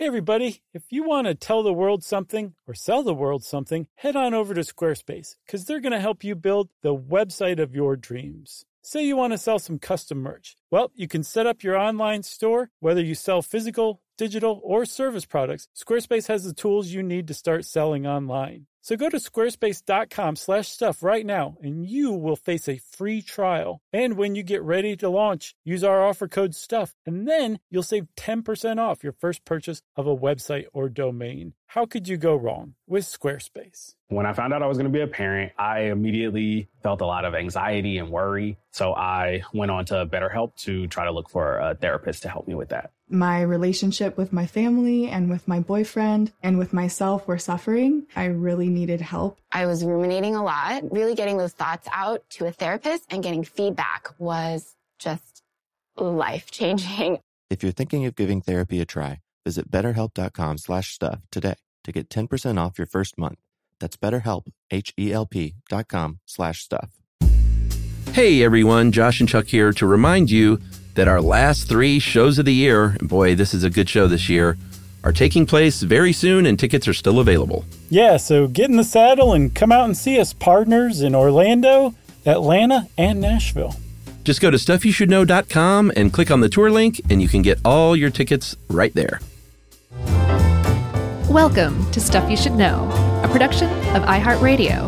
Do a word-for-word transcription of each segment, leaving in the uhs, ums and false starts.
Hey everybody, if you want to tell the world something or sell the world something, head on over to Squarespace because they're going to help you build the website of your dreams. Say you want to sell some custom merch. Well, you can set up your online store, whether you sell physical, digital, or service products. Squarespace has the tools you need to start selling online. So go to squarespace.com slash stuff right now, and you will face a free trial. And when you get ready to launch, use our offer code STUFF, and then you'll save ten percent off your first purchase of a website or domain. How could you go wrong with Squarespace? When I found out I was going to be a parent, I immediately felt a lot of anxiety and worry. So I went on to BetterHelp to try to look for a therapist to help me with that. My relationship with my family and with my boyfriend and with myself were suffering. I really needed help. I was ruminating a lot. Really getting those thoughts out to a therapist and getting feedback was just life-changing. If you're thinking of giving therapy a try, visit betterhelp.com slash stuff today to get ten percent off your first month. That's BetterHelp, H-E-L-P dot com slash stuff. Hey everyone, Josh and Chuck here to remind you that our last three shows of the year, and boy, this is a good show this year, are taking place very soon and tickets are still available. Yeah, so get in the saddle and come out and see us, partners in Orlando, Atlanta, and Nashville. Just go to stuff you should know dot com and click on the tour link and you can get all your tickets right there. Welcome to Stuff You Should Know, a production of iHeartRadio.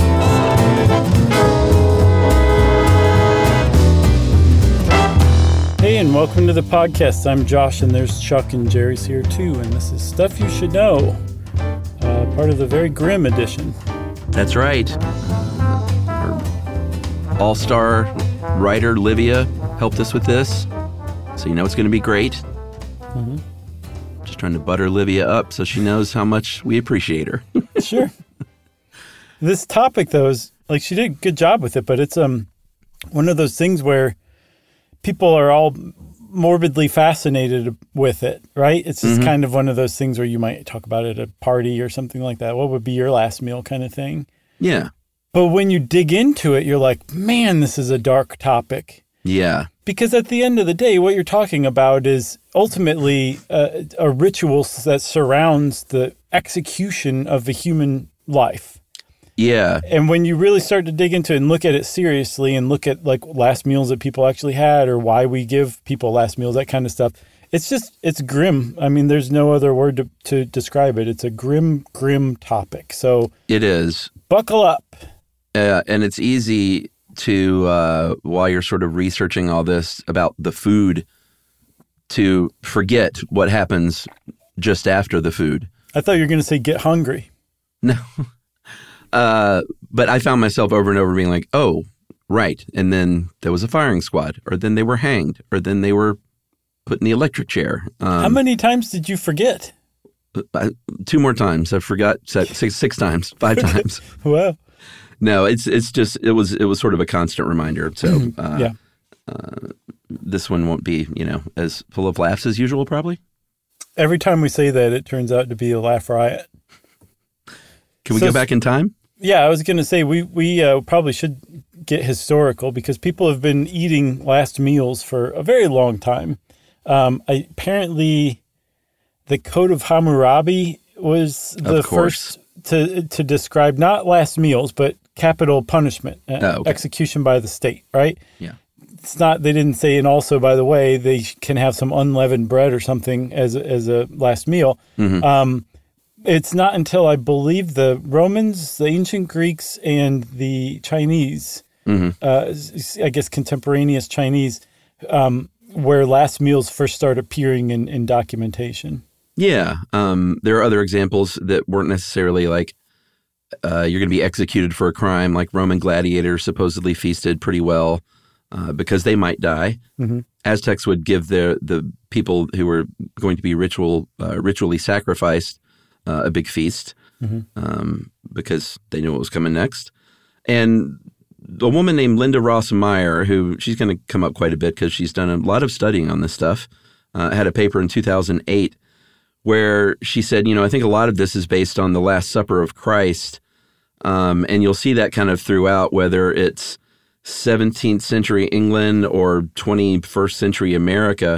Hey, and welcome to the podcast. I'm Josh, and there's Chuck and Jerry's here too, and this is Stuff You Should Know, uh, part of the very grim edition. That's right. Uh, our all-star writer, Livia, helped us with this, so you know it's going to be great. Mm-hmm. Just trying to butter Livia up so she knows how much we appreciate her. Sure. This topic, though, is, like, she did a good job with it, but it's um one of those things where people are all morbidly fascinated with it, right? It's just mm-hmm. kind of one of those things where you might talk about it at a party or something like that. What would be your last meal kind of thing? Yeah. But when you dig into it, you're like, man, this is a dark topic. Yeah. Because at the end of the day, what you're talking about is ultimately a, a ritual that surrounds the execution of the human life. Yeah. And when you really start to dig into it and look at it seriously and look at like last meals that people actually had or why we give people last meals, that kind of stuff, it's just, it's grim. I mean, there's no other word to, to describe it. It's a grim, grim topic. So it is. Buckle up. Uh, and it's easy to, uh, while you're sort of researching all this about the food, to forget what happens just after the food. I thought you were going to say get hungry. No. Uh, but I found myself over and over being like, oh, right. And then there was a firing squad, or then they were hanged, or then they were put in the electric chair. Um, How many times did you forget? I, two more times. I forgot six, six times, five times. Wow. No, it's it's just it was it was sort of a constant reminder. So uh, yeah, uh, this one won't be, you know, as full of laughs as usual. Probably every time we say that, it turns out to be a laugh riot. Can we so, go back in time? Yeah, I was going to say we we uh, probably should get historical because people have been eating last meals for a very long time. Um, I, apparently, the Code of Hammurabi was the first to to describe not last meals but capital punishment, uh, oh, okay. execution by the state. Right? Yeah. It's not. They didn't say, and also, by the way, they can have some unleavened bread or something as a, as a last meal. Mm-hmm. Um, It's not until I believe the Romans, the ancient Greeks, and the Chinese, mm-hmm. uh, I guess contemporaneous Chinese, um, where last meals first start appearing in, in documentation. Yeah. Um, there are other examples that weren't necessarily like uh, you're going to be executed for a crime, like Roman gladiators supposedly feasted pretty well uh, because they might die. Mm-hmm. Aztecs would give their the people who were going to be ritual uh, ritually sacrificed Uh, a big feast mm-hmm. um, because they knew what was coming next. And a woman named Linda Ross Meyer, who she's going to come up quite a bit because she's done a lot of studying on this stuff, uh, had a paper in two thousand eight where she said, you know, I think a lot of this is based on the Last Supper of Christ. Um, and you'll see that kind of throughout, whether it's seventeenth century England or twenty-first century America,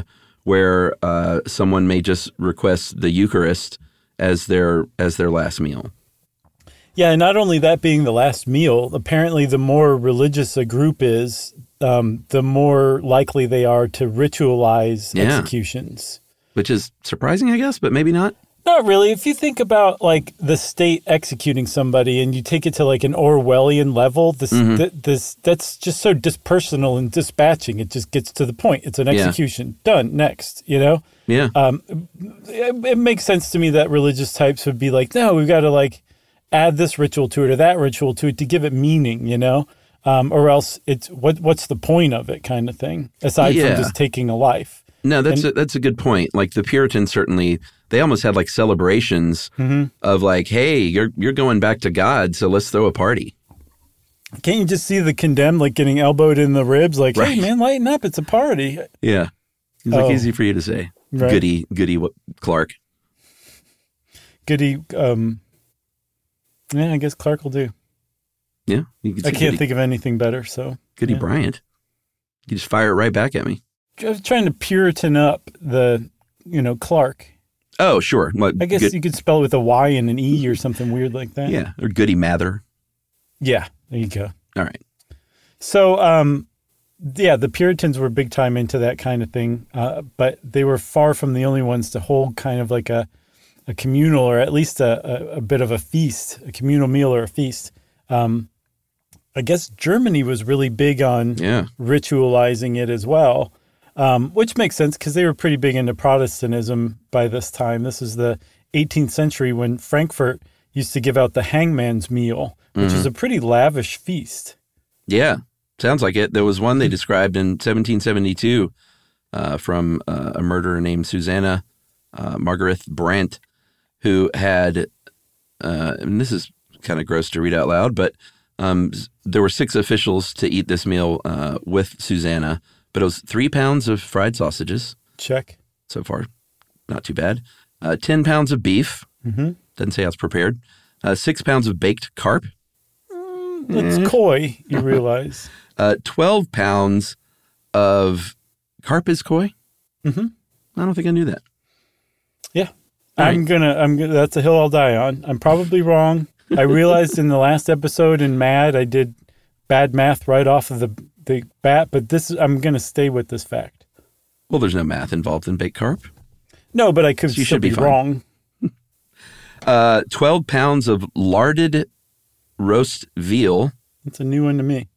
where uh, someone may just request the Eucharist as their as their last meal. Yeah, and not only that being the last meal, apparently the more religious a group is, um, the more likely they are to ritualize Yeah. executions. Which is surprising, I guess, but maybe not. Not really. If you think about like the state executing somebody and you take it to like an Orwellian level, this Mhm. th- this that's just so dispersonal and dispatching. It just gets to the point. It's an Yeah. execution. Done. Next, you know? Yeah. Um, it, it makes sense to me that religious types would be like, no, we've got to like add this ritual to it or that ritual to it to give it meaning, you know? Um, or else it's what what's the point of it kind of thing, aside Yeah. from just taking a life. No, that's And- a, that's a good point. Like the Puritans certainly, they almost had like celebrations Mhm. of like, hey, you're you're going back to God, so let's throw a party. Can't you just see the condemned like getting elbowed in the ribs? Like, Right. hey man, lighten up! It's a party. Yeah, it's Oh. like easy for you to say. Right. Goody, goody what- Clark. Goody. Um, yeah, I guess Clark will do. Yeah, you could I say can't Goody, think of anything better. So Goody yeah. Bryant. You just fire it right back at me. I was trying to Puritan up the, you know, Clark. Oh, sure. What, I guess good- you could spell it with a Y and an E or something weird like that. yeah, or Goody Mather. Yeah. There you go. All right. So, um, yeah, the Puritans were big time into that kind of thing, uh, but they were far from the only ones to hold kind of like a, a communal or at least a, a, a bit of a feast, a communal meal or a feast. Um, I guess Germany was really big on Yeah. ritualizing it as well, um, which makes sense because they were pretty big into Protestantism by this time. This is the eighteenth century when Frankfurt used to give out the hangman's meal, which Mm-hmm. is a pretty lavish feast. Yeah, sounds like it. There was one they described in seventeen seventy-two uh, from uh, a murderer named Susanna uh, Margaret Brandt, who had, uh, and this is kind of gross to read out loud, but um, s- there were six officials to eat this meal uh, with Susanna, but it was three pounds of fried sausages Check. so far, not too bad. Uh, ten pounds of beef, Mm-hmm. doesn't say how it's prepared. Uh, six pounds of baked carp. It's coy, you realize. Uh, twelve pounds of carp is koi. Mhm. I don't think I knew that. Yeah. All I'm right. gonna I'm gonna that's a hill I'll die on. I'm probably wrong. I realized in the last episode in Mad I did bad math right off of the the bat, but this I'm gonna stay with this fact. Well, there's no math involved in baked carp. No, but I could So you still should be be fine. wrong. Uh, twelve pounds of larded roast veal, It's a new one to me.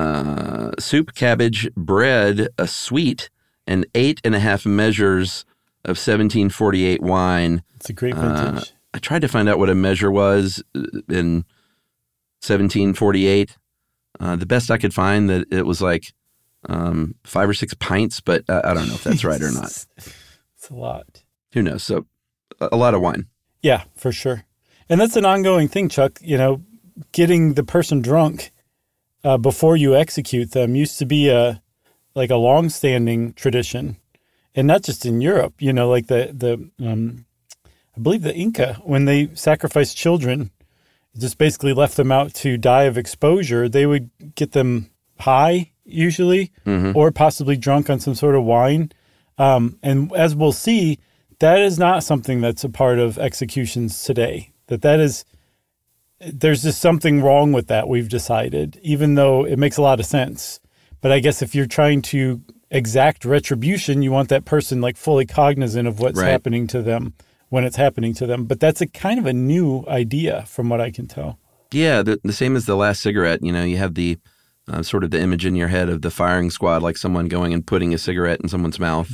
uh, soup, cabbage, bread, a sweet, and eight and a half measures of seventeen forty-eight wine. It's a great Uh, vintage. I tried to find out what a measure was uh, in seventeen forty-eight. Uh, the best I could find that it was like um, five or six pints, but uh, I don't know if that's right or not. It's a lot. Who knows? So a, a lot of wine. Yeah, for sure. And that's an ongoing thing, Chuck. You know, getting the person drunk uh, before you execute them used to be a like a long-standing tradition, and not just in Europe. You know, like the the um, I believe the Inca, when they sacrificed children, just basically left them out to die of exposure. They would get them high usually, Mhm. or possibly drunk on some sort of wine. Um, and as we'll see, that is not something that's a part of executions today. That that is, there's just something wrong with that, we've decided, even though it makes a lot of sense. But I guess if you're trying to exact retribution, you want that person like fully cognizant of what's Right. happening to them when it's happening to them. But that's a kind of a new idea from what I can tell. Yeah, the, the same as the last cigarette. You know, you have the uh, sort of the image in your head of the firing squad, like someone going and putting a cigarette in someone's mouth.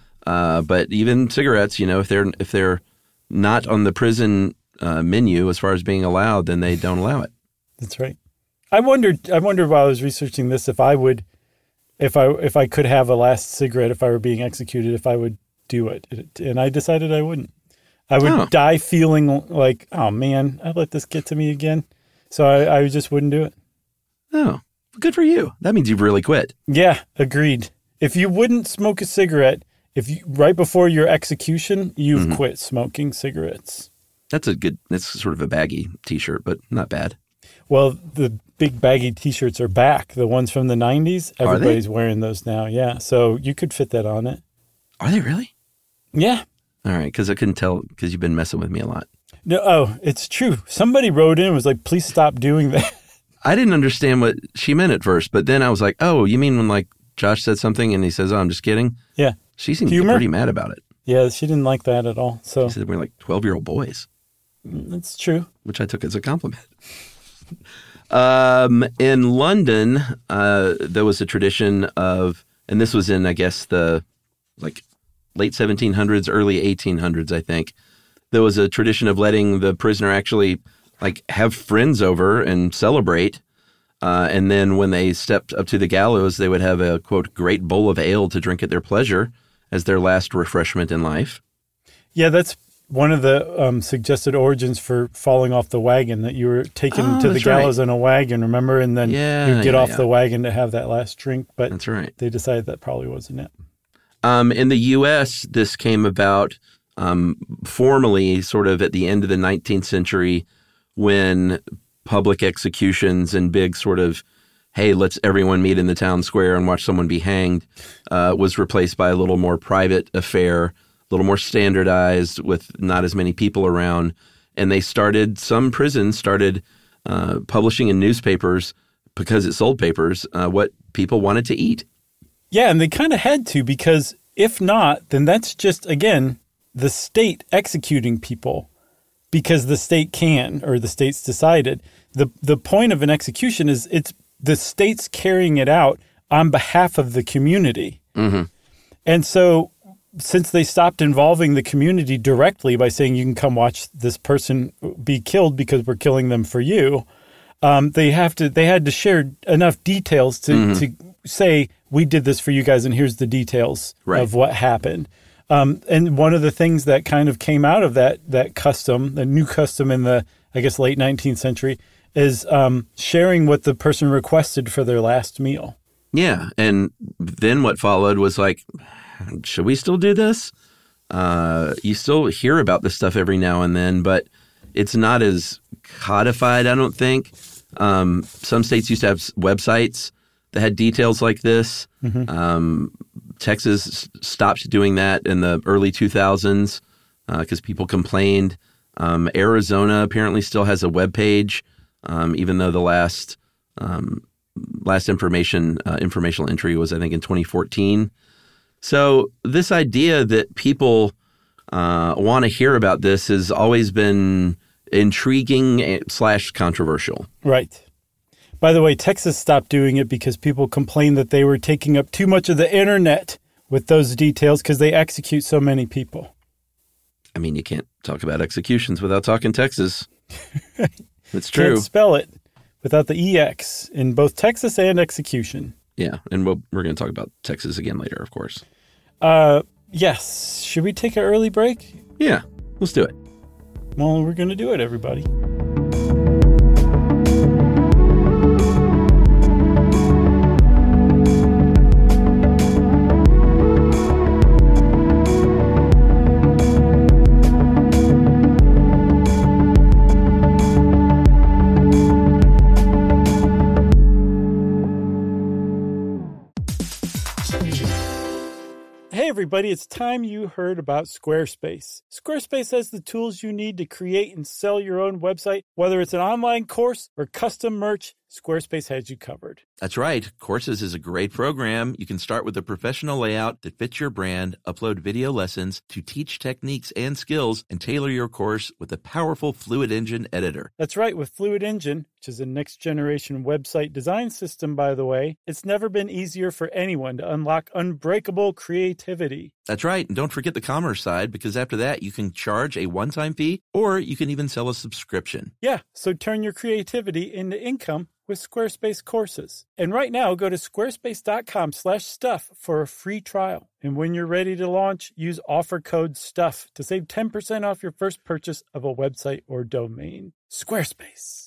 Uh, but even cigarettes, you know, if they're if they're not on the prison uh, menu as far as being allowed, then they don't allow it. That's right. I wondered. I wondered while I was researching this if I would, if I if I could have a last cigarette if I were being executed, if I would do it, and I decided I wouldn't. I would Oh. die feeling like, oh man, I let this get to me again. So I, I just wouldn't do it. Oh, good for you. That means you've really quit. Yeah, agreed. If you wouldn't smoke a cigarette, if you right before your execution, you've Mhm. quit smoking cigarettes. That's a good. That's sort of a baggy T-shirt, but not bad. Well, the big baggy T-shirts are back. The ones from the nineties, Are they? everybody's wearing those now. Yeah, so you could fit that on it. Are they really? Yeah. All right, because I couldn't tell because you've been messing with me a lot. No, oh, it's true. Somebody wrote in and was like, please stop doing that. I didn't understand what she meant at first, but then I was like, oh, you mean when like Josh said something and he says, oh, I'm just kidding? Yeah. She seemed Humor? pretty mad about it. Yeah, she didn't like that at all. So She said we're like twelve-year-old boys. That's true. Which I took as a compliment. um, in London, uh, there was a tradition of, and this was in, I guess, the like late seventeen hundreds, early eighteen hundreds, I think. There was a tradition of letting the prisoner actually like have friends over and celebrate. Uh, and then when they stepped up to the gallows, they would have a, quote, great bowl of ale to drink at their pleasure as their last refreshment in life. Yeah, that's one of the um, suggested origins for falling off the wagon, that you were taken Oh, to the that's gallows right. in a wagon, remember? And then Yeah, you'd get yeah, off yeah. the wagon to have that last drink. But That's right. they decided that probably wasn't it. Um, in the U S, this came about um, formally sort of at the end of the nineteenth century when public executions and big sort of, hey, let's everyone meet in the town square and watch someone be hanged, uh, was replaced by a little more private affair, a little more standardized with not as many people around. And they started, some prisons started uh, publishing in newspapers, because it sold papers, uh, what people wanted to eat. Yeah, and they kind of had to, because if not, then that's just, again, the state executing people because the state can, or the state's decided. The the point of an execution is it's the state's carrying it out on behalf of the community. Mm-hmm. And so since they stopped involving the community directly by saying you can come watch this person be killed because we're killing them for you, um, they have to they had to share enough details to, Mm-hmm. to say, we did this for you guys and here's the details Right. of what happened. Um, and one of the things that kind of came out of that that custom, the new custom in the, I guess, late nineteenth century, is um, sharing what the person requested for their last meal. Yeah. And then what followed was like, should we still do this? Uh, you still hear about this stuff every now and then, but it's not as codified, I don't think. Um, some states used to have s- websites that had details like this. Mm-hmm. Um, Texas s- stopped doing that in the early two thousands because people complained. Um, Arizona apparently still has a web page, um, even though the last um, last information uh, informational entry was, I think, in twenty fourteen. So this idea that people uh, want to hear about this has always been intriguing slash controversial. Right. By the way, Texas stopped doing it because people complained that they were taking up too much of the internet with those details because they execute so many people. I mean, you can't talk about executions without talking Texas. It's true. Can't spell it without the E X in both Texas and execution. Yeah, and we'll, we're going to talk about Texas again later, of course. Uh, yes. Should we take an early break? Yeah, let's do it. Well, we're going to do it, everybody. Hey everybody, it's time you heard about Squarespace. Squarespace has the tools you need to create and sell your own website. Whether it's an online course or custom merch, Squarespace has you covered. That's right. Courses is a great program. You can start with a professional layout that fits your brand, upload video lessons to teach techniques and skills, and tailor your course with a powerful Fluid Engine editor. That's right, with Fluid Engine, which is a next-generation website design system, by the way, it's never been easier for anyone to unlock unbreakable creativity. That's right. And don't forget the commerce side, because after that, you can charge a one-time fee, or you can even sell a subscription. Yeah, so turn your creativity into income with Squarespace courses. And right now, go to squarespace.com slash stuff for a free trial. And when you're ready to launch, use offer code STUFF to save ten percent off your first purchase of a website or domain. Squarespace.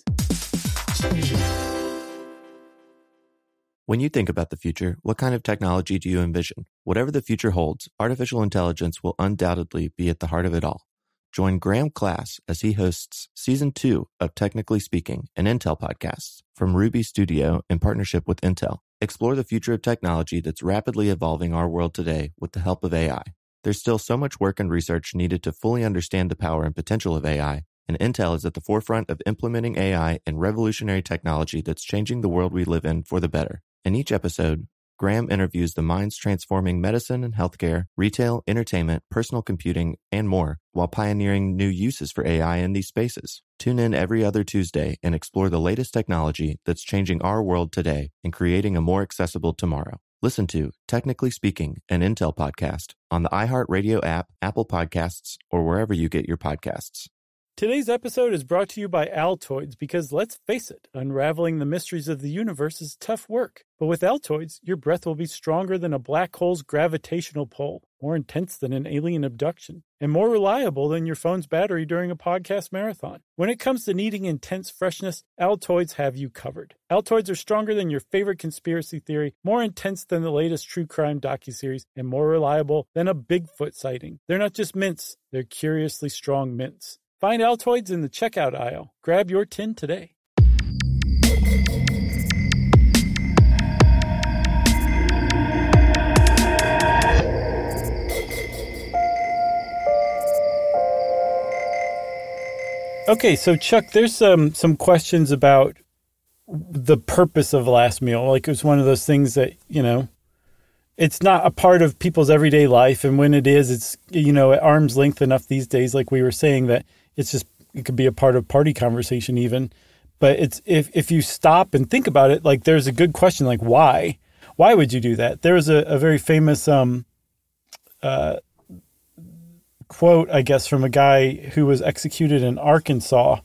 When you think about the future, what kind of technology do you envision? Whatever the future holds, artificial intelligence will undoubtedly be at the heart of it all. Join Graham Class as he hosts Season two of Technically Speaking, an Intel podcast from Ruby Studio in partnership with Intel. Explore the future of technology that's rapidly evolving our world today with the help of A I. There's still so much work and research needed to fully understand the power and potential of A I, and Intel is at the forefront of implementing A I and revolutionary technology that's changing the world we live in for the better. In each episode, Graham interviews the minds transforming medicine and healthcare, retail, entertainment, personal computing, and more, while pioneering new uses for A I in these spaces. Tune in every other Tuesday and explore the latest technology that's changing our world today and creating a more accessible tomorrow. Listen to Technically Speaking, an Intel podcast on the iHeartRadio app, Apple Podcasts, or wherever you get your podcasts. Today's episode is brought to you by Altoids because, let's face it, unraveling the mysteries of the universe is tough work. But with Altoids, your breath will be stronger than a black hole's gravitational pull, more intense than an alien abduction, and more reliable than your phone's battery during a podcast marathon. When it comes to needing intense freshness, Altoids have you covered. Altoids are stronger than your favorite conspiracy theory, more intense than the latest true crime docuseries, and more reliable than a Bigfoot sighting. They're not just mints, they're curiously strong mints. Find Altoids in the checkout aisle. Grab your tin today. Okay, so Chuck, there's um, some questions about the purpose of last meal. Like, it was one of those things that, you know, it's not a part of people's everyday life. And when it is, it's, you know, at arm's length enough these days, like we were saying, that it's just, it could be a part of party conversation even. But it's, if, if you stop and think about it, like, there's a good question, like, why? Why would you do that? There was a, a very famous um, uh, quote, I guess, from a guy who was executed in Arkansas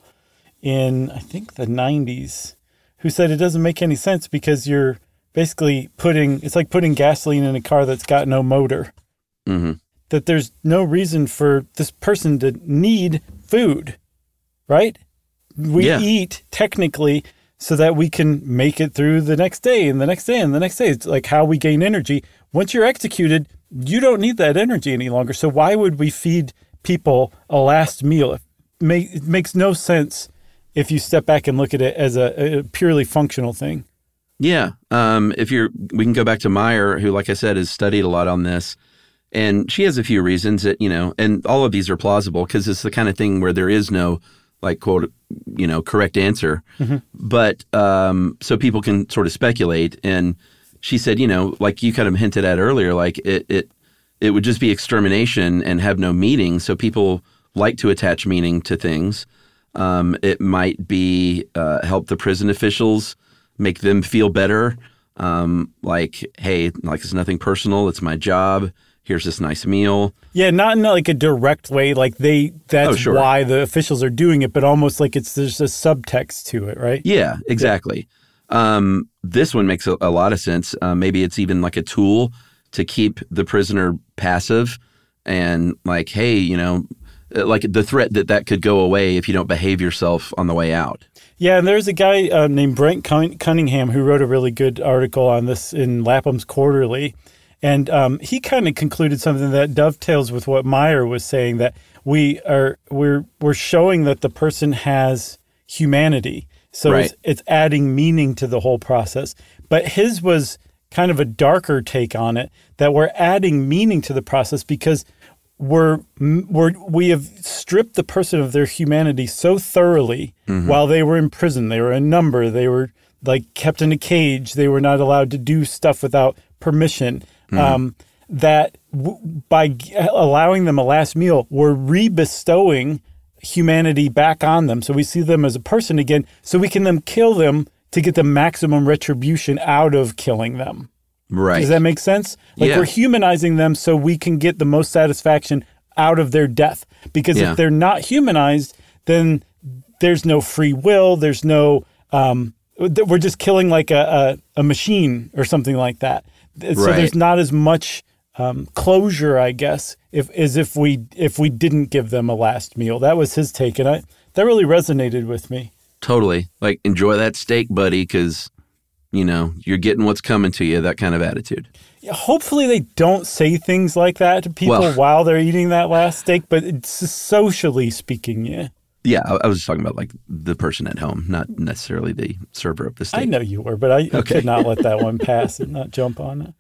in, I think, the nineties, who said it doesn't make any sense because you're basically putting, it's like putting gasoline in a car that's got no motor. Mm-hmm. That there's no reason for this person to need food, right? We yeah. eat technically so that we can make it through the next day and the next day and the next day. It's like how we gain energy. Once you're executed, you don't need that energy any longer. So why would we feed people a last meal? It, make, it makes no sense if you step back and look at it as a, a purely functional thing. Yeah. Um, if you're, we can go back to Meyer, who, like I said, has studied a lot on this. And she has a few reasons that, you know, and all of these are plausible because it's the kind of thing where there is no, like, quote, you know, correct answer. Mm-hmm. But um, so people can sort of speculate. And she said, you know, like you kind of hinted at earlier, like it it it would just be extermination and have no meaning. So people like to attach meaning to things. Um, it might be uh, help the prison officials, make them feel better. Um, like, hey, like it's nothing personal. It's my job. Here's this nice meal. Yeah, not in like a direct way. Like they, that's oh, sure. why the officials are doing it, but almost like it's there's a subtext to it, right? Yeah, exactly. Yeah. Um, this one makes a, a lot of sense. Uh, maybe it's even like a tool to keep the prisoner passive and like, hey, you know, like the threat that that could go away if you don't behave yourself on the way out. Yeah, and there's a guy uh, named Brent Cunningham who wrote a really good article on this in Lapham's Quarterly. And um, he kind of concluded something that dovetails with what Meyer was saying, that we are we're we're showing that the person has humanity. So right. it's, it's adding meaning to the whole process. But his was kind of a darker take on it, that we're adding meaning to the process because we're we're we have stripped the person of their humanity so thoroughly mm-hmm. while they were in prison. They were a number. They were like kept in a cage. They were not allowed to do stuff without permission. Mm-hmm. Um, that w- by g- allowing them a last meal, we're re-bestowing humanity back on them. So we see them as a person again, so we can then kill them to get the maximum retribution out of killing them. Right. Does that make sense? Like yeah. we're humanizing them so we can get the most satisfaction out of their death. Because yeah. if they're not humanized, then there's no free will. There's no, um, we're just killing like a, a, a machine or something like that. So right. there's not as much um, closure, I guess, if as if we if we didn't give them a last meal. That was his take, and I that really resonated with me. Totally. Like, enjoy that steak, buddy, because, you know, you're getting what's coming to you, that kind of attitude. Yeah, hopefully they don't say things like that to people well, while they're eating that last steak, but it's socially speaking, yeah. Yeah, I, I was just talking about, like, the person at home, not necessarily the server of the steak. I know you were, but I, okay. I could not let that one pass and not jump on it.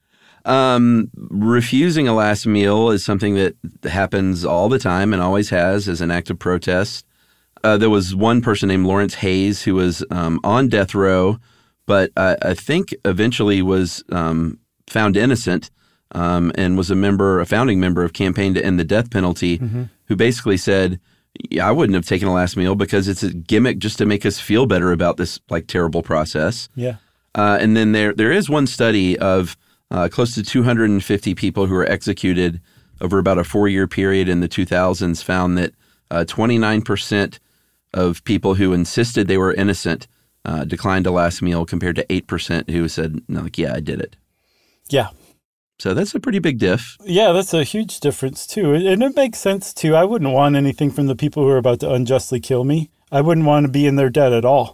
Um, refusing a last meal is something that happens all the time and always has as an act of protest. Uh, there was one person named Lawrence Hayes who was um, on death row, but uh, I think eventually was um, found innocent um, and was a member, a founding member of Campaign to End the Death Penalty, mm-hmm. who basically said, yeah, I wouldn't have taken a last meal because it's a gimmick just to make us feel better about this like terrible process. Yeah. Uh, and then there there is one study of uh, close to two hundred fifty people who were executed over about a four-year period in the two thousands found that uh, twenty-nine percent of people who insisted they were innocent uh, declined a last meal compared to eight percent who said, no, like, yeah, I did it. Yeah. So that's a pretty big diff. Yeah, that's a huge difference, too. And it makes sense, too. I wouldn't want anything from the people who are about to unjustly kill me. I wouldn't want to be in their debt at all.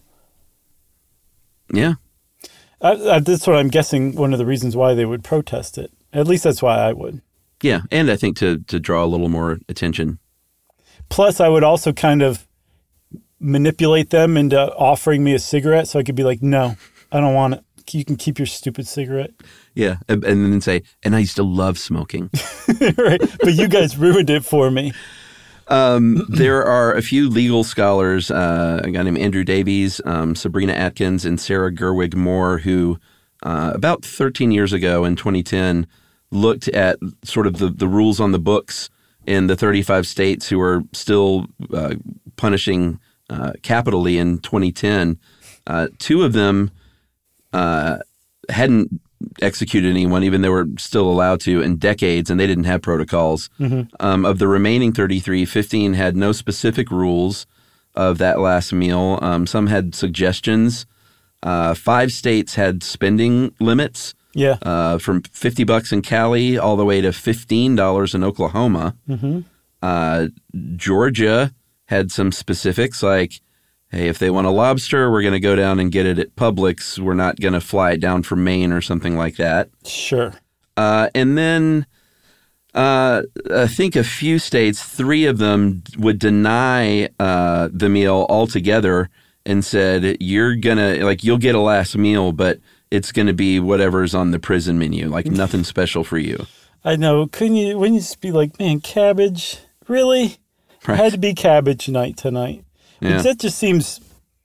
Yeah. I, I, that's what I'm guessing one of the reasons why they would protest it. At least that's why I would. Yeah, and I think to, to draw a little more attention. Plus, I would also kind of manipulate them into offering me a cigarette so I could be like, no, I don't want it. You can keep your stupid cigarette. Yeah, and, and then say, and I used to love smoking. Right, but you guys ruined it for me. Um, there are a few legal scholars, uh, a guy named Andrew Davies, um, Sabrina Atkins, and Sarah Gerwig Moore, who uh, about thirteen years ago in twenty ten looked at sort of the, the rules on the books in the thirty-five states who are still uh, punishing uh, capitally in twenty ten. Uh, two of them uh, hadn't executed anyone, even though they were still allowed to, in decades, and they didn't have protocols. Mm-hmm. Um, of the remaining thirty-three, fifteen had no specific rules of that last meal. Um, some had suggestions. Uh, five states had spending limits. Yeah, uh, from fifty bucks in Cali all the way to fifteen dollars in Oklahoma. Mm-hmm. Uh, Georgia had some specifics like, hey, if they want a lobster, we're going to go down and get it at Publix. We're not going to fly it down from Maine or something like that. Sure. Uh, and then uh, I think a few states, three of them would deny uh, the meal altogether and said, you're going to, like, you'll get a last meal, but it's going to be whatever's on the prison menu, like nothing special for you. I know. Couldn't you, wouldn't you just be like, man, cabbage? Really? Right. It had to be cabbage night tonight. Yeah. That just seems,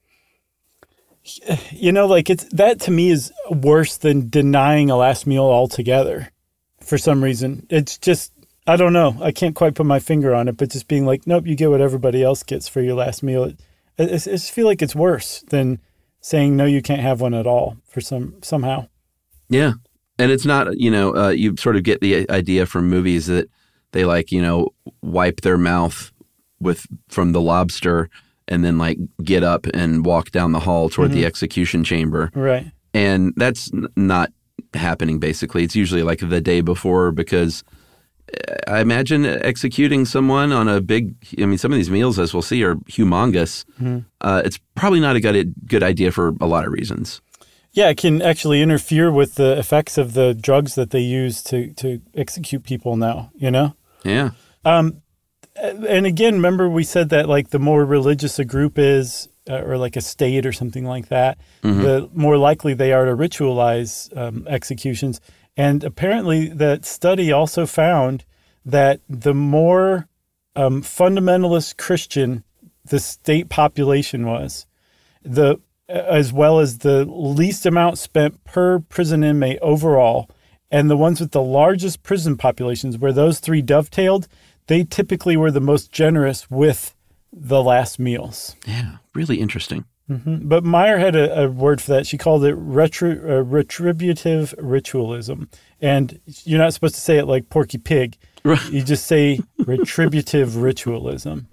you know, like it's that to me is worse than denying a last meal altogether for some reason. It's just, I don't know. I can't quite put my finger on it, but just being like, nope, you get what everybody else gets for your last meal. It, I, I just feel like it's worse than saying, no, you can't have one at all for some somehow. Yeah. And it's not, you know, uh, you sort of get the idea from movies that they like, you know, wipe their mouth with from the lobster and then like get up and walk down the hall toward mm-hmm. the execution chamber. Right. And that's n- not happening, basically. It's usually like the day before because I imagine executing someone on a big, I mean, some of these meals, as we'll see, are humongous. Mm-hmm. Uh, it's probably not a good, good idea for a lot of reasons. Yeah, it can actually interfere with the effects of the drugs that they use to, to execute people now, you know? Yeah. Um, and again, remember we said that like the more religious a group is, uh, or like a state or something like that, mm-hmm. the more likely they are to ritualize um, executions. And apparently that study also found that the more um, fundamentalist Christian the state population was, the as well as the least amount spent per prison inmate overall, and the ones with the largest prison populations, where those three dovetailed, they typically were the most generous with the last meals. Yeah, really interesting. Mm-hmm. But Meyer had a, a word for that. She called it retri- uh, retributive ritualism. And you're not supposed to say it like Porky Pig. You just say retributive ritualism.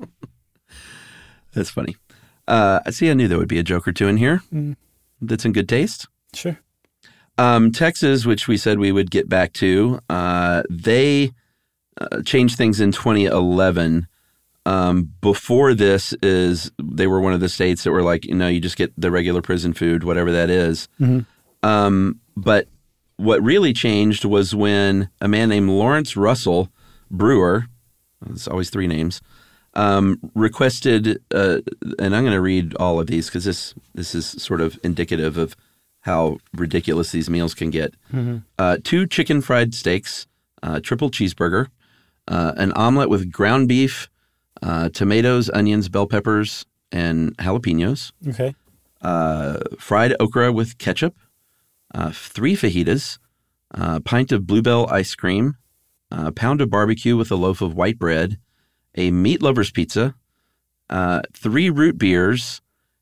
That's funny. Uh, I see I knew there would be a joke or two in here. Mm. That's in good taste. Sure. Um, Texas, which we said we would get back to, uh, they uh, changed things in twenty eleven. Um, before this is they were one of the states that were like, you know, you just get the regular prison food, whatever that is. Mm-hmm. Um, but what really changed was when a man named Lawrence Russell Brewer, it's always three names, um, requested, uh, and I'm going to read all of these because this this is sort of indicative of how ridiculous these meals can get. Mm-hmm. Uh, two chicken fried steaks, uh, triple cheeseburger, uh, an omelet with ground beef, uh, tomatoes, onions, bell peppers, and jalapenos. Okay. Uh, fried okra with ketchup, uh, three fajitas, a pint of Bluebell ice cream, a pound of barbecue with a loaf of white bread, a meat lover's pizza, uh, three root beers,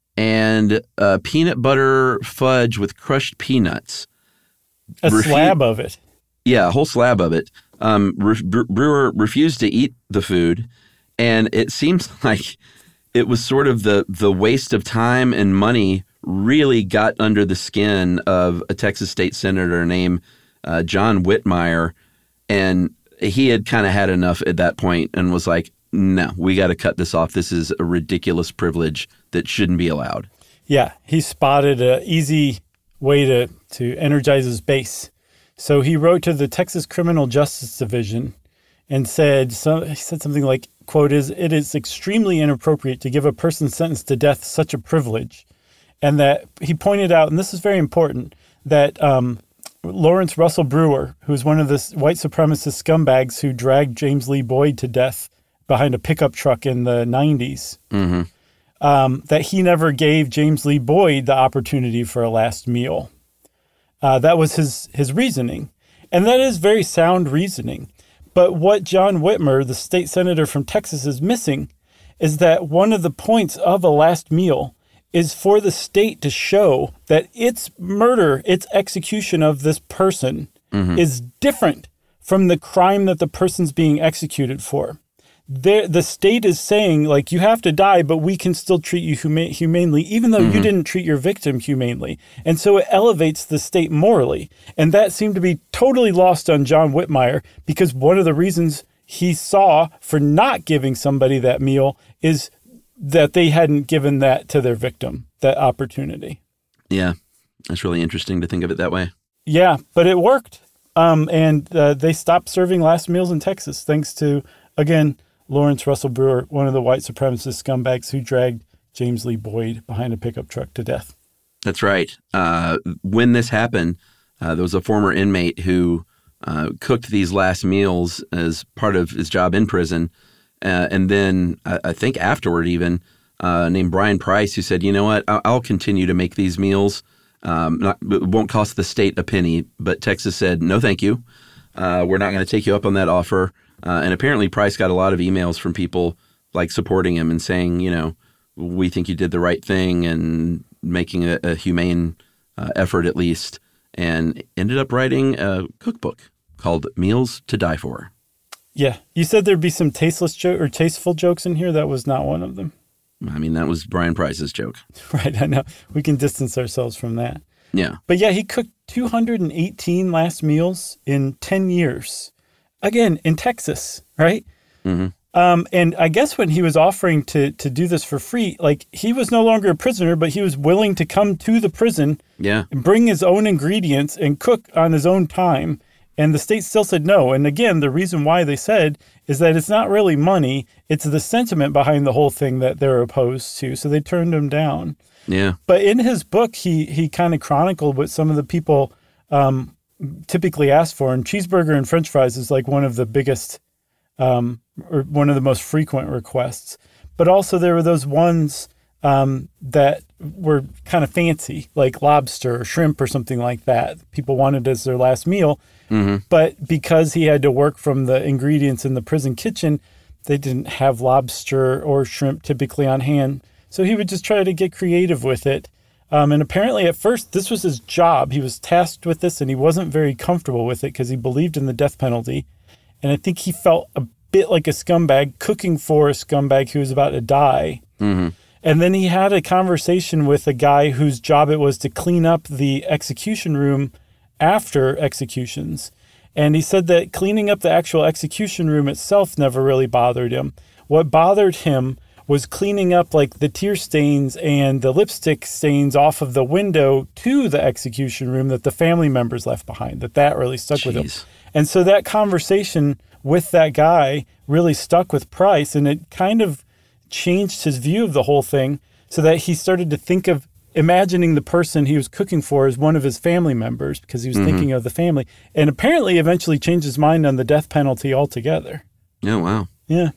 and uh, peanut butter fudge with crushed peanuts. A Refu- slab of it. Yeah, a whole slab of it. Um, Re- Brewer refused to eat the food, and it seems like it was sort of the the waste of time and money really got under the skin of a Texas state senator named uh, John Whitmire, and he had kind of had enough at that point and was like, no, we got to cut this off. This is a ridiculous privilege that shouldn't be allowed. Yeah, he spotted an easy way to, to energize his base. So he wrote to the Texas Criminal Justice Division and said, so, he said something like, quote, is it is extremely inappropriate to give a person sentenced to death such a privilege. And that he pointed out, and this is very important, that um, Lawrence Russell Brewer, who's one of the white supremacist scumbags who dragged James Lee Boyd to death behind a pickup truck in the nineties, Mm-hmm. um, that he never gave James Lee Boyd the opportunity for a last meal. Uh, that was his his reasoning. And that is very sound reasoning. But what John Whitmer, the state senator from Texas, is missing is that one of the points of a last meal is for the state to show that its murder, its execution of this person mm-hmm. is different from the crime that the person's being executed for. The, the state is saying, like, you have to die, but we can still treat you huma- humanely, even though mm-hmm. you didn't treat your victim humanely. And so it elevates the state morally. And that seemed to be totally lost on John Whitmire, because one of the reasons he saw for not giving somebody that meal is that they hadn't given that to their victim, that opportunity. Yeah, that's really interesting to think of it that way. Yeah, but it worked. Um, and uh, they stopped serving last meals in Texas, thanks to, again, Lawrence Russell Brewer, one of the white supremacist scumbags who dragged James Lee Boyd behind a pickup truck to death. That's right. Uh, when this happened, uh, there was a former inmate who uh, cooked these last meals as part of his job in prison. Uh, and then I, I think afterward even, uh, named Brian Price, who said, you know what, I'll, I'll continue to make these meals. Um, not, it won't cost the state a penny. But Texas said, no, thank you. Uh, we're not going to take you up on that offer. Uh, and apparently Price got a lot of emails from people like supporting him and saying, you know, we think you did the right thing and making a, a humane uh, effort at least, and ended up writing a cookbook called Meals to Die For. Yeah. You said there'd be some tasteless joke or tasteful jokes in here. That was not one of them. I mean, that was Brian Price's joke. Right. I know. We can distance ourselves from that. Yeah. But yeah, he cooked two hundred eighteen last meals in ten years. Again, in Texas, right? Mm-hmm. Um, and I guess when he was offering to to do this for free, like, he was no longer a prisoner, but he was willing to come to the prison yeah. and bring his own ingredients and cook on his own time. And the state still said no. And again, the reason why they said is that it's not really money. It's the sentiment behind the whole thing that they're opposed to. So they turned him down. Yeah. But in his book, he he kind of chronicled what some of the people um, typically ask for. And cheeseburger and French fries is like one of the biggest um, or one of the most frequent requests. But also there were those ones um, that were kind of fancy, like lobster or shrimp or something like that. People wanted as their last meal. Mm-hmm. But because he had to work from the ingredients in the prison kitchen, they didn't have lobster or shrimp typically on hand. So he would just try to get creative with it. Um, and apparently at first, this was his job. He was tasked with this, and he wasn't very comfortable with it because he believed in the death penalty. And I think he felt a bit like a scumbag cooking for a scumbag who was about to die. Mm-hmm. And then he had a conversation with a guy whose job it was to clean up the execution room after executions. And he said that cleaning up the actual execution room itself never really bothered him. What bothered him was cleaning up like the tear stains and the lipstick stains off of the window to the execution room that the family members left behind, that that really stuck Jeez. with him. And so that conversation with that guy really stuck with Price, and it kind of changed his view of the whole thing, so that he started to think of imagining the person he was cooking for as one of his family members because he was Mm-hmm. thinking of the family. And apparently eventually changed his mind on the death penalty altogether. Oh, wow. Yeah.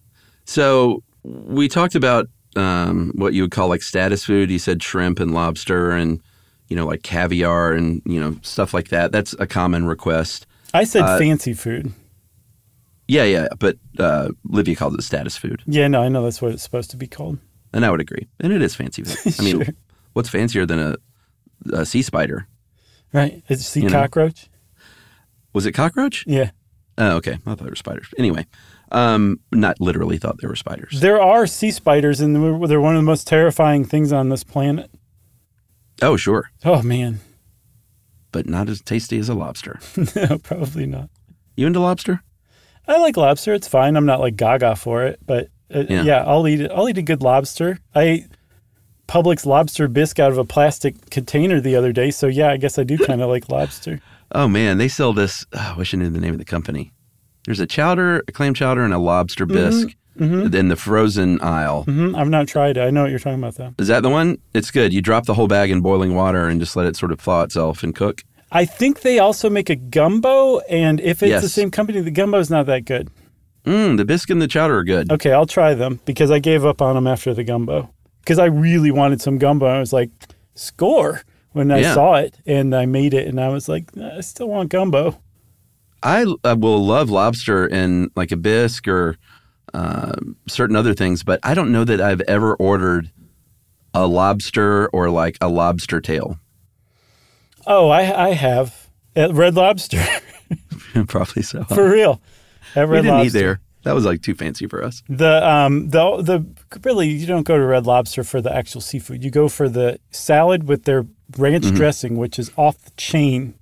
So we talked about um, what you would call like status food. You said shrimp and lobster and, you know, like caviar and, you know, stuff like that. That's a common request. I said Uh, fancy food. Yeah, yeah. But uh, Livia calls it status food. Yeah, no, I know that's what it's supposed to be called. And I would agree. And it is fancy food. I mean, Sure. what's fancier than a, a sea spider? Right. It's sea You know. cockroach. Was it cockroach? Yeah. Oh, okay. I thought they were spiders. Anyway, um, not literally thought they were spiders. There are sea spiders, and they're they're one of the most terrifying things on this planet. Oh, sure. Oh, man. But not as tasty as a lobster. No, probably not. You into lobster? I like lobster. It's fine. I'm not like gaga for it, but uh, Yeah. yeah. I'll eat it. I'll eat a good lobster. I ate Publix lobster bisque out of a plastic container the other day, so yeah, I guess I do kind of like lobster. Oh, man. They sell this. Oh, I wish I knew the name of the company. There's a chowder, a clam chowder, and a lobster bisque in the frozen aisle. hmm I've not tried it. I know what you're talking about, though. Is that the one? It's good. You drop the whole bag in boiling water and just let it sort of thaw itself and cook. I think they also make a gumbo, and if it's Yes. the same company, the gumbo's not that good. Mm, the bisque and the chowder are good. Okay, I'll try them because I gave up on them after the gumbo because I really wanted some gumbo. I was like, score when I Yeah. saw it, and I made it, and I was like, I still want gumbo. I, I will love lobster in like a bisque or uh, certain other things, but I don't know that I've ever ordered a lobster or like a lobster tail. Oh, I I have at Red Lobster Probably so. for real. At we Red didn't Lobster. eat there. That was like too fancy for us. The um the the really you don't go to Red Lobster for the actual seafood. You go for the salad with their ranch Mm-hmm. dressing, which is off the chain,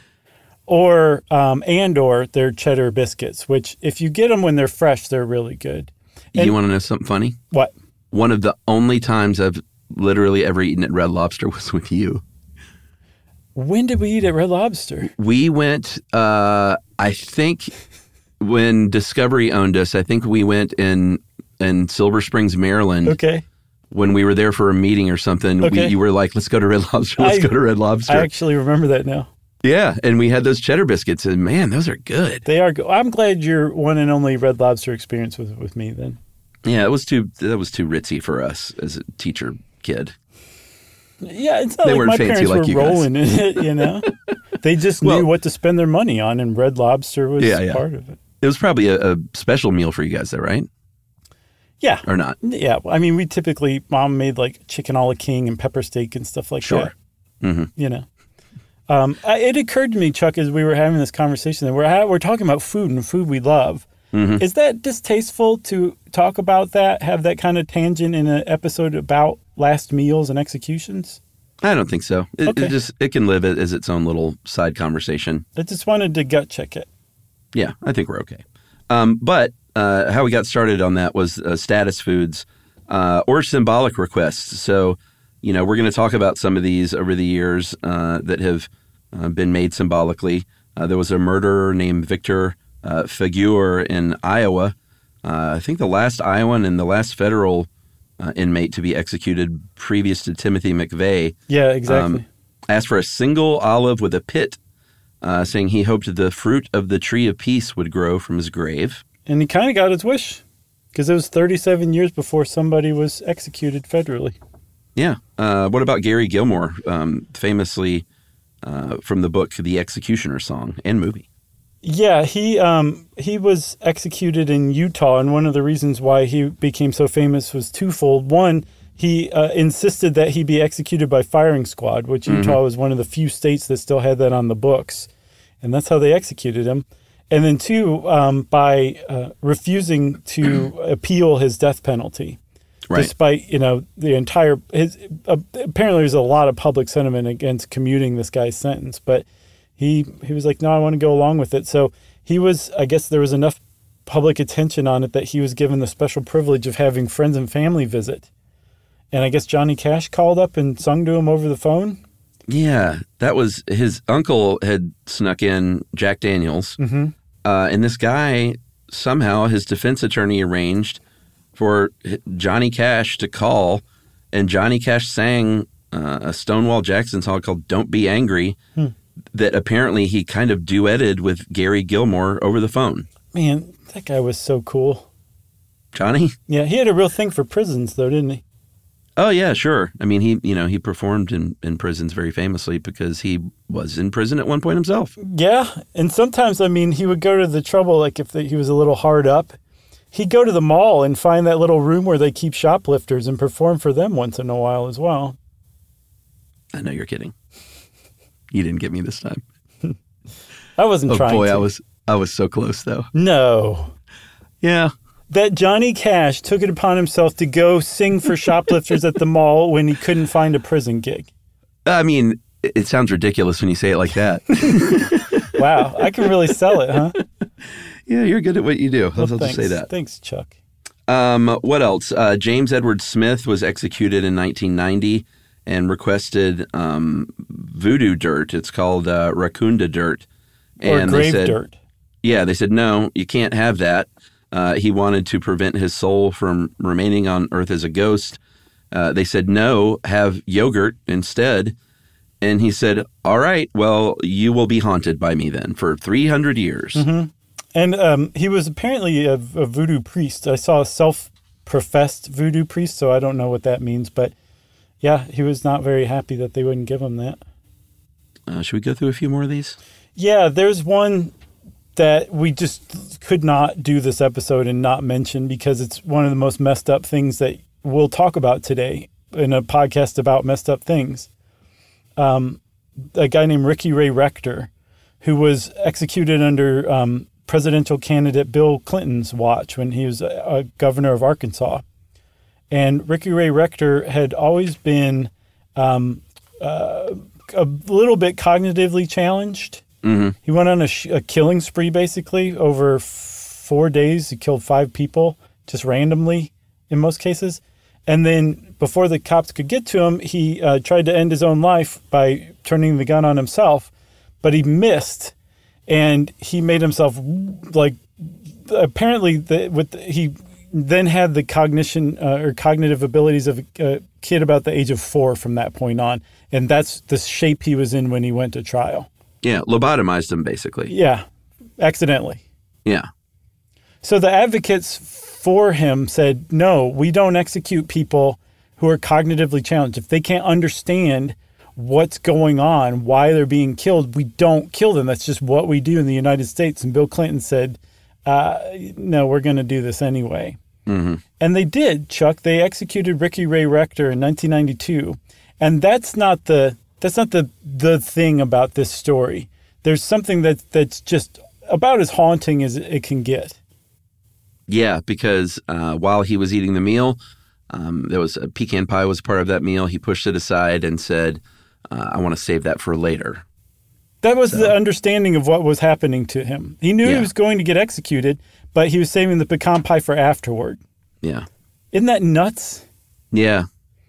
or um and or their cheddar biscuits, which if you get them when they're fresh, they're really good. And- you want to know something funny? What? One of the only times I've literally ever eaten at Red Lobster was with you. When did we eat at Red Lobster? We went, uh, I think when Discovery owned us, I think we went in in Silver Springs, Maryland. Okay. When we were there for a meeting or something, Okay. we, you were like, let's go to Red Lobster, let's I- go to Red Lobster. I actually remember that now. yeah, and we had those cheddar biscuits, and man, those are good. They are good. I'm glad your one and only Red Lobster experience with with me then. Yeah, it was too that was too ritzy for us as a teacher kid. Yeah, it's not They like weren't my fancy parents like were you guys. rolling in it, you know? They just Well- knew what to spend their money on, and Red Lobster was Yeah, yeah. part of it. It was probably a, a special meal for you guys, though, right? Yeah. Or not? Yeah. I mean, we typically, Mom made like chicken a la king and pepper steak and stuff like Sure. that. Mm-hmm. You know? Um, I, it occurred to me, Chuck, as we were having this conversation, that we're, ha- we're talking about food and food we love. Mm-hmm. Is that distasteful to talk about that, have that kind of tangent in an episode about last meals and executions? I don't think so. It, Okay. it just it can live as its own little side conversation. I just wanted to gut check it. Yeah, I think we're okay. Um, but uh, how we got started on that was uh, status foods uh, or symbolic requests. So, you know, we're going to talk about some of these over the years uh, that have uh, been made symbolically. Uh, there was a murderer named Victor uh, Fagure in Iowa. Uh, I think the last Iowan and the last federal uh, inmate to be executed previous to Timothy McVeigh. Yeah, exactly. Um, asked for a single olive with a pit, uh, saying he hoped the fruit of the tree of peace would grow from his grave. And he kind of got his wish because it was thirty-seven years before somebody was executed federally. Yeah. Uh, what about Gary Gilmore, um, famously uh, from the book The Executioner Song and movie? Yeah, he um, he was executed in Utah, and one of the reasons why he became so famous was twofold. One, he uh, insisted that he be executed by firing squad, which Utah Mm-hmm. was one of the few states that still had that on the books, and that's how they executed him. And then two, um, by uh, refusing to appeal his death penalty. Right. Despite, you know, the entire his uh, apparently there's a lot of public sentiment against commuting this guy's sentence, but he he was like, no, I want to go along with it. So he was, I guess there was enough public attention on it that he was given the special privilege of having friends and family visit. And I guess Johnny Cash called up and sung to him over the phone. Yeah, that was his uncle had snuck in Jack Daniels. Mm-hmm. Uh, and this guy, somehow his defense attorney arranged for Johnny Cash to call, and Johnny Cash sang uh, a Stonewall Jackson song called Don't Be Angry hmm. that apparently he kind of duetted with Gary Gilmore over the phone. Man, that guy was so cool. Johnny? Yeah, he had a real thing for prisons, though, didn't he? Oh, yeah, sure. I mean, he, you know, he performed in, in prisons very famously because he was in prison at one point himself. Yeah, and sometimes, I mean, he would go to the trouble, like if the, he was a little hard up, he'd go to the mall and find that little room where they keep shoplifters and perform for them once in a while as well. I know you're kidding. You didn't get me this time. I wasn't oh, trying boy, to. I was, I was so close, though. No. Yeah. That Johnny Cash took it upon himself to go sing for shoplifters at the mall when he couldn't find a prison gig. I mean, it sounds ridiculous when you say it like that. Wow, I can really sell it, huh? Yeah, you're good at what you do. Well, I'll just say that. Thanks, Chuck. Um, what else? Uh, James Edward Smith was executed in nineteen ninety and requested um, voodoo dirt. It's called uh, Racunda dirt. Or and grave they said, dirt. Yeah, they said, no, you can't have that. Uh, he wanted to prevent his soul from remaining on Earth as a ghost. Uh, they said, no, have yogurt instead. And he said, all right, well, you will be haunted by me then for three hundred years. Mm-hmm. And um, he was apparently a, a voodoo priest. I saw a self-professed voodoo priest, so I don't know what that means. But yeah, he was not very happy that they wouldn't give him that. Uh, should we go through a few more of these? Yeah, there's one that we just could not do this episode and not mention because it's one of the most messed up things that we'll talk about today in a podcast about messed up things. Um, a guy named Ricky Ray Rector, who was executed under um, presidential candidate Bill Clinton's watch when he was a, a governor of Arkansas. And Ricky Ray Rector had always been um, uh, a little bit cognitively challenged. Mm-hmm. He went on a, sh- a killing spree, basically, over f- four days. He killed five people, just randomly, in most cases. And then before the cops could get to him, he uh, tried to end his own life by turning the gun on himself. But he missed, and he made himself, like, apparently, the, with the, he then had the cognition uh, or cognitive abilities of a kid about the age of four from that point on. And that's the shape he was in when he went to trial. Yeah, lobotomized him, basically. Yeah, accidentally. Yeah. So the advocates for him said, no, we don't execute people who are cognitively challenged. If they can't understand what's going on, why they're being killed, we don't kill them. That's just what we do in the United States. And Bill Clinton said, uh, no, we're going to do this anyway. Mm-hmm. And they did, Chuck. They executed Ricky Ray Rector in nineteen ninety-two. And that's not the... That's not the the thing about this story. There's something that that's just about as haunting as it can get. Yeah, because uh, while he was eating the meal, um, there was a pecan pie was part of that meal. He pushed it aside and said, uh, I want to save that for later. That was so. the understanding of what was happening to him. He knew yeah. he was going to get executed, but he was saving the pecan pie for afterward. Yeah. Isn't that nuts? Yeah.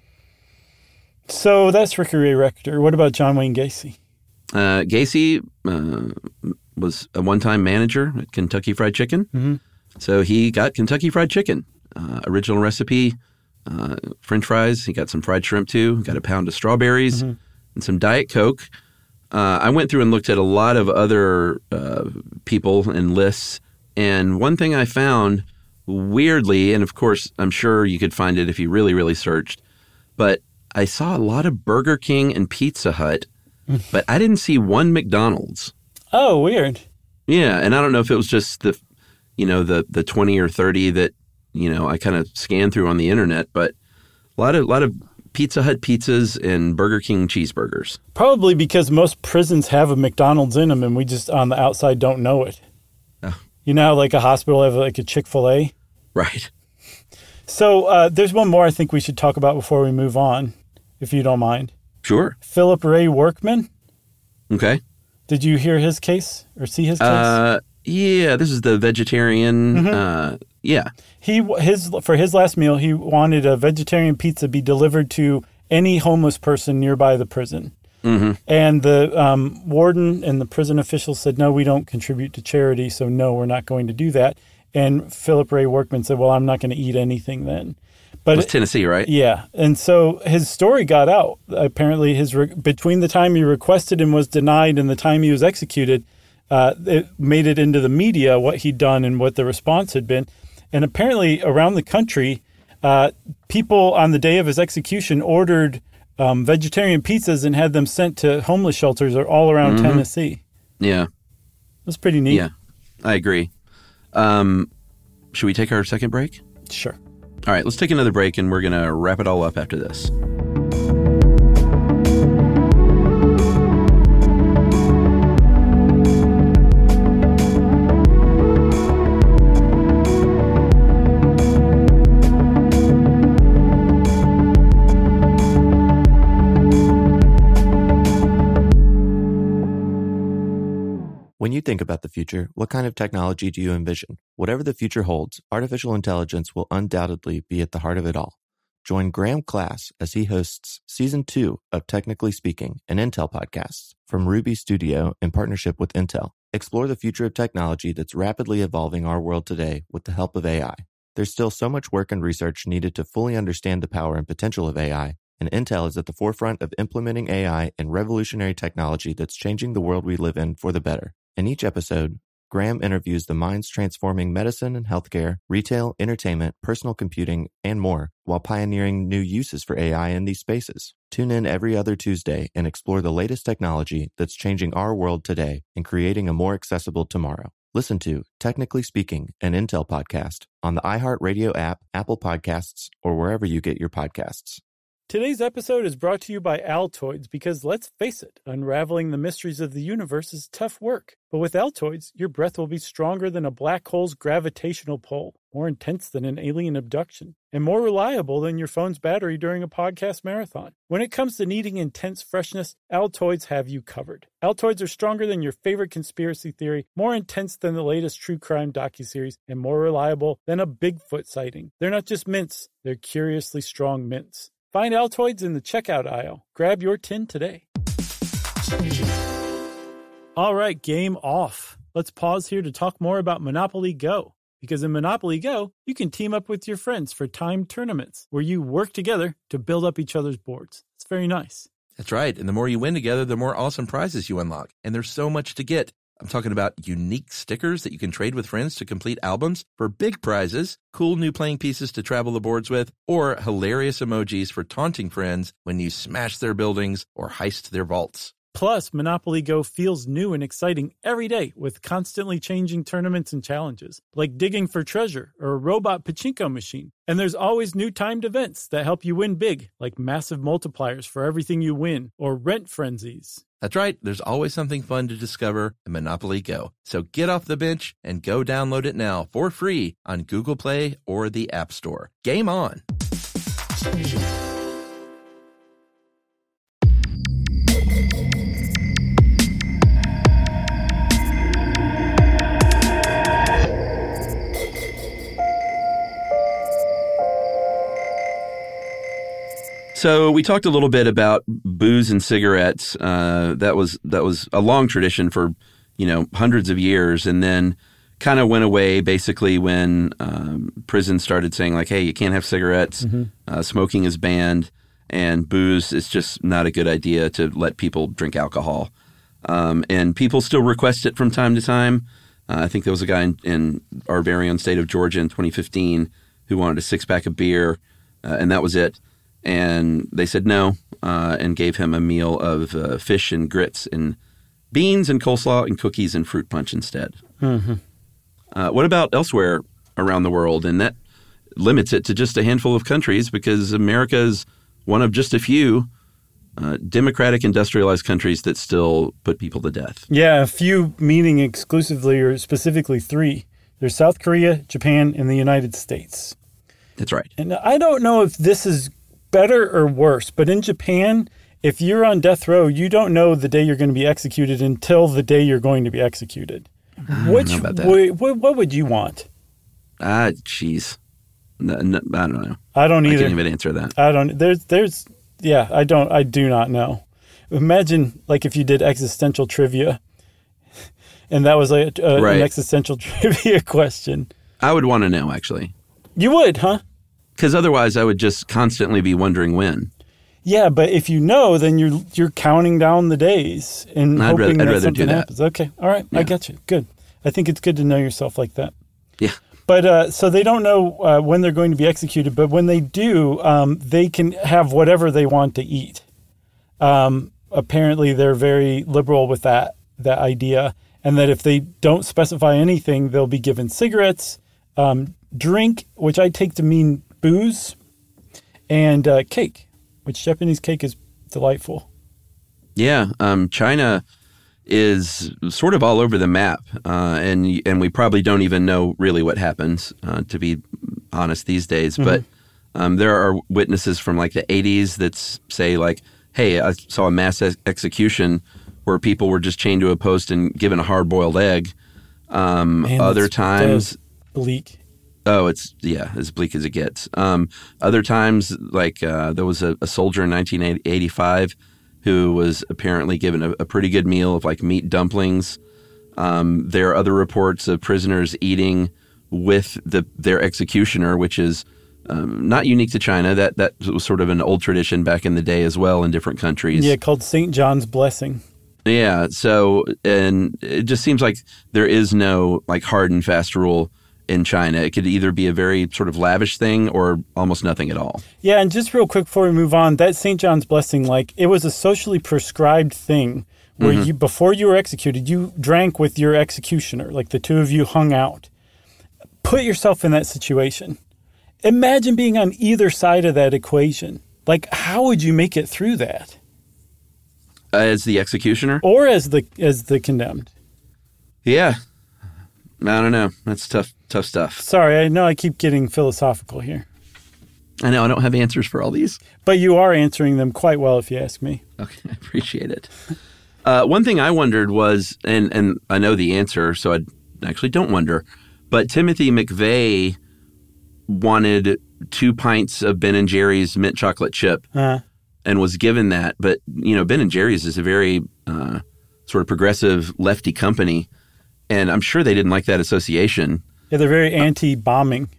So that's Ricky Ray Rector. What about John Wayne Gacy? Uh, Gacy uh, was a one-time manager at Kentucky Fried Chicken. Mm-hmm. So he got Kentucky Fried Chicken, uh, original recipe, uh, French fries. He got some fried shrimp too. Got a pound of strawberries mm-hmm. and some Diet Coke. Uh, I went through and looked at a lot of other uh, people and lists. And one thing I found weirdly, and of course I'm sure you could find it if you really, really searched, but I saw a lot of Burger King and Pizza Hut, but I didn't see one McDonald's. Oh, weird. Yeah, and I don't know if it was just the, you know, the the twenty or thirty that, you know, I kind of scanned through on the internet, but a lot of lot of Pizza Hut pizzas and Burger King cheeseburgers. Probably because most prisons have a McDonald's in them, and we just on the outside don't know it. Oh. You know, how, like a hospital have like a Chick-fil-A. Right. So uh, there's one more I think we should talk about before we move on, if you don't mind. Sure. Philip Ray Workman. Okay. Did you hear his case or see his case? Uh, yeah, this is the vegetarian. Mm-hmm. Uh, yeah. He his for his last meal, he wanted a vegetarian pizza be delivered to any homeless person nearby the prison. Mm-hmm. And the um, warden and the prison officials said, no, we don't contribute to charity, so no, we're not going to do that. And Philip Ray Workman said, well, I'm not going to eat anything then. But it was Tennessee, right? Yeah. And so his story got out. Apparently, his re- between the time he requested and was denied and the time he was executed, uh, it made it into the media what he'd done and what the response had been. And apparently, around the country, uh, people on the day of his execution ordered um, vegetarian pizzas and had them sent to homeless shelters all around mm-hmm. Tennessee. Yeah. It was pretty neat. Yeah, I agree. Um, should we take our second break? Sure. All right, let's take another break, and we're going to wrap it all up after this. When you think about the future, what kind of technology do you envision? Whatever the future holds, artificial intelligence will undoubtedly be at the heart of it all. Join Graham Class as he hosts Season two of Technically Speaking, an Intel podcast from Ruby Studio in partnership with Intel. Explore the future of technology that's rapidly evolving our world today with the help of A I. There's still so much work and research needed to fully understand the power and potential of A I, and Intel is at the forefront of implementing A I and revolutionary technology that's changing the world we live in for the better. In each episode, Graham interviews the minds transforming medicine and healthcare, retail, entertainment, personal computing, and more, while pioneering new uses for A I in these spaces. Tune in every other Tuesday and explore the latest technology that's changing our world today and creating a more accessible tomorrow. Listen to Technically Speaking, an Intel podcast on the iHeartRadio app, Apple Podcasts, or wherever you get your podcasts. Today's episode is brought to you by Altoids because, let's face it, unraveling the mysteries of the universe is tough work. But with Altoids, your breath will be stronger than a black hole's gravitational pull, more intense than an alien abduction, and more reliable than your phone's battery during a podcast marathon. When it comes to needing intense freshness, Altoids have you covered. Altoids are stronger than your favorite conspiracy theory, more intense than the latest true crime docuseries, and more reliable than a Bigfoot sighting. They're not just mints, they're curiously strong mints. Find Altoids in the checkout aisle. Grab your tin today. All right, game off. Let's pause here to talk more about Monopoly Go. Because in Monopoly Go, you can team up with your friends for timed tournaments where you work together to build up each other's boards. It's very nice. That's right. And the more you win together, the more awesome prizes you unlock. And there's so much to get. I'm talking about unique stickers that you can trade with friends to complete albums for big prizes, cool new playing pieces to travel the boards with, or hilarious emojis for taunting friends when you smash their buildings or heist their vaults. Plus, Monopoly Go feels new and exciting every day with constantly changing tournaments and challenges, like digging for treasure or a robot pachinko machine. And there's always new timed events that help you win big, like massive multipliers for everything you win or rent frenzies. That's right. There's always something fun to discover in Monopoly Go. So get off the bench and go download it now for free on Google Play or the App Store. Game on! So we talked a little bit about booze and cigarettes. Uh, that was that was a long tradition for, you know, hundreds of years, and then kind of went away basically when um, prisons started saying like, hey, you can't have cigarettes, mm-hmm. uh, smoking is banned, and booze is just not a good idea to let people drink alcohol. Um, and people still request it from time to time. Uh, I think there was a guy in, in our very own state of Georgia in twenty fifteen who wanted a six-pack of beer, uh, and that was it. And they said no, uh, and gave him a meal of uh, fish and grits and beans and coleslaw and cookies and fruit punch instead. Mm-hmm. Uh, what about elsewhere around the world? And that limits it to just a handful of countries because America is one of just a few uh, democratic industrialized countries that still put people to death. Yeah, a few meaning exclusively or specifically three. There's South Korea, Japan, and the United States. That's right. And I don't know if this is better or worse, but in Japan, if you're on death row, you don't know the day you're going to be executed until the day you're going to be executed. Which w- what would you want? Ah, jeez, no, no, I don't know. I don't either. I can't even answer that. I don't. There's, there's, yeah, I don't. I do not know. Imagine like if you did existential trivia, and that was like a, right. an existential trivia question. I would want to know, actually. You would, huh? Because otherwise I would just constantly be wondering when. Yeah, but if you know, then you're you're counting down the days and I'd hoping rather, I'd that rather something do that. happens. Okay, all right, Yeah. I get you. Good. I think it's good to know yourself like that. Yeah. But uh, so they don't know uh, when they're going to be executed, but when they do, um, they can have whatever they want to eat. Um, apparently, they're very liberal with that that idea, and that if they don't specify anything, they'll be given cigarettes, um, drink, which I take to mean booze, and uh, cake, which Japanese cake is delightful. Yeah, um, China is sort of all over the map, uh, and and we probably don't even know really what happens, uh, to be honest, these days. Mm-hmm. But um, there are witnesses from like the eighties that say like, hey, I saw a mass ex- execution where people were just chained to a post and given a hard-boiled egg. Um, Man, other that's- times... that's bleak. Oh, it's, yeah, as bleak as it gets. Um, other times, like uh, there was a, a soldier in nineteen eighty-five who was apparently given a, a pretty good meal of like meat dumplings. Um, there are other reports of prisoners eating with the their executioner, which is um, not unique to China. That that was sort of an old tradition back in the day as well in different countries. Yeah, called Saint John's Blessing. Yeah, so, and it just seems like there is no like hard and fast rule in China. It could either be a very sort of lavish thing or almost nothing at all. Yeah, and just real quick before we move on, that Saint John's Blessing, like, it was a socially prescribed thing where mm-hmm. you, before you were executed, you drank with your executioner, like the two of you hung out. Put yourself in that situation. Imagine being on either side of that equation. Like, how would you make it through that? Uh, as the executioner? Or as the as the condemned? Yeah. I don't know. That's tough, tough stuff. Sorry, I know I keep getting philosophical here. I know, I don't have answers for all these. But you are answering them quite well, if you ask me. Okay, I appreciate it. Uh, one thing I wondered was, and, and I know the answer, so I actually don't wonder, but Timothy McVeigh wanted two pints of Ben and Jerry's mint chocolate chip uh-huh. and was given that. But, you know, Ben and Jerry's is a very uh, sort of progressive lefty company. And I'm sure they didn't like that association. Yeah, they're very anti-bombing.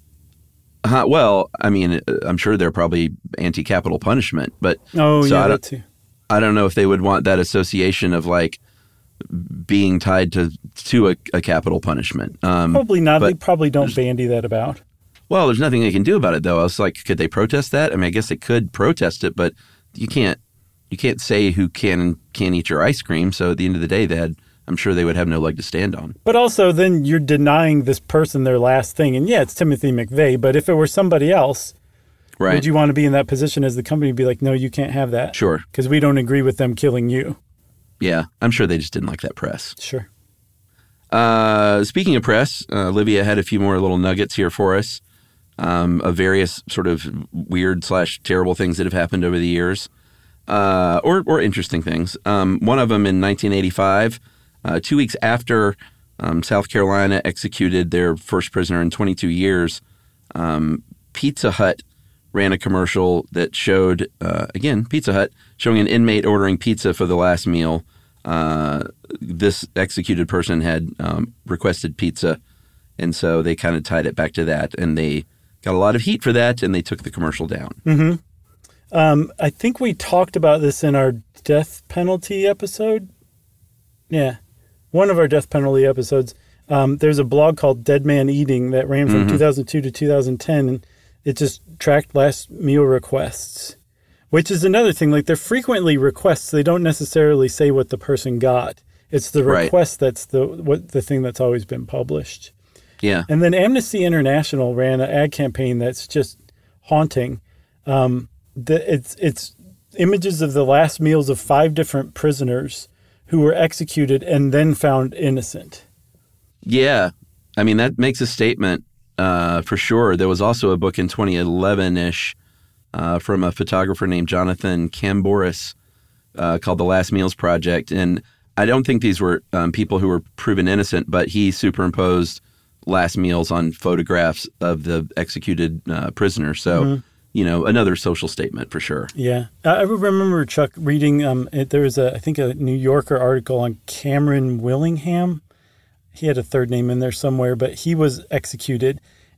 Uh, well, I mean, I'm sure they're probably anti-capital punishment. But oh, so yeah, I that too. I don't know if they would want that association of like being tied to to a, a capital punishment. Um, probably not. But they probably don't bandy that about. Well, there's nothing they can do about it, though. I was like, could they protest that? I mean, I guess they could protest it, but you can't you can't say who can and can't eat your ice cream. So at the end of the day, they had. I'm sure they would have no leg to stand on. But also, then you're denying this person their last thing. And yeah, it's Timothy McVeigh, but if it were somebody else, right. Would you want to be in that position as the company be like, no, you can't have that? Sure. Because we don't agree with them killing you. Yeah, I'm sure they just didn't like that press. Sure. Uh, speaking of press, uh, Olivia had a few more little nuggets here for us um, of various sort of weird slash terrible things that have happened over the years, uh, or, or interesting things. Um, one of them in nineteen eighty-five, Uh, two weeks after um, South Carolina executed their first prisoner in twenty-two years, um, Pizza Hut ran a commercial that showed, uh, again, Pizza Hut, showing an inmate ordering pizza for the last meal. Uh, this executed person had um, requested pizza, and so they kind of tied it back to that, and they got a lot of heat for that, and they took the commercial down. Mm-hmm. Um, I think we talked about this in our death penalty episode. Yeah. One of our death penalty episodes, um, there's a blog called Dead Man Eating that ran from mm-hmm. two thousand two to two thousand ten, and it just tracked last meal requests, which is another thing. Like, they're frequently requests. They don't necessarily say what the person got. It's the request right. that's the what the thing that's always been published. Yeah. And then Amnesty International ran an ad campaign that's just haunting. Um, the, it's it's images of the last meals of five different prisoners who were executed and then found innocent. Yeah. I mean, that makes a statement uh, for sure. There was also a book in twenty eleven-ish uh, from a photographer named Jonathan Camboris uh, called The Last Meals Project. And I don't think these were um, people who were proven innocent, but he superimposed last meals on photographs of the executed uh, prisoners. So, mm-hmm. you know, another social statement for sure. Yeah. I remember, Chuck, reading, um, it, there was, a, I think, a New Yorker article on Cameron Willingham. He had a third name in there somewhere, but he was executed.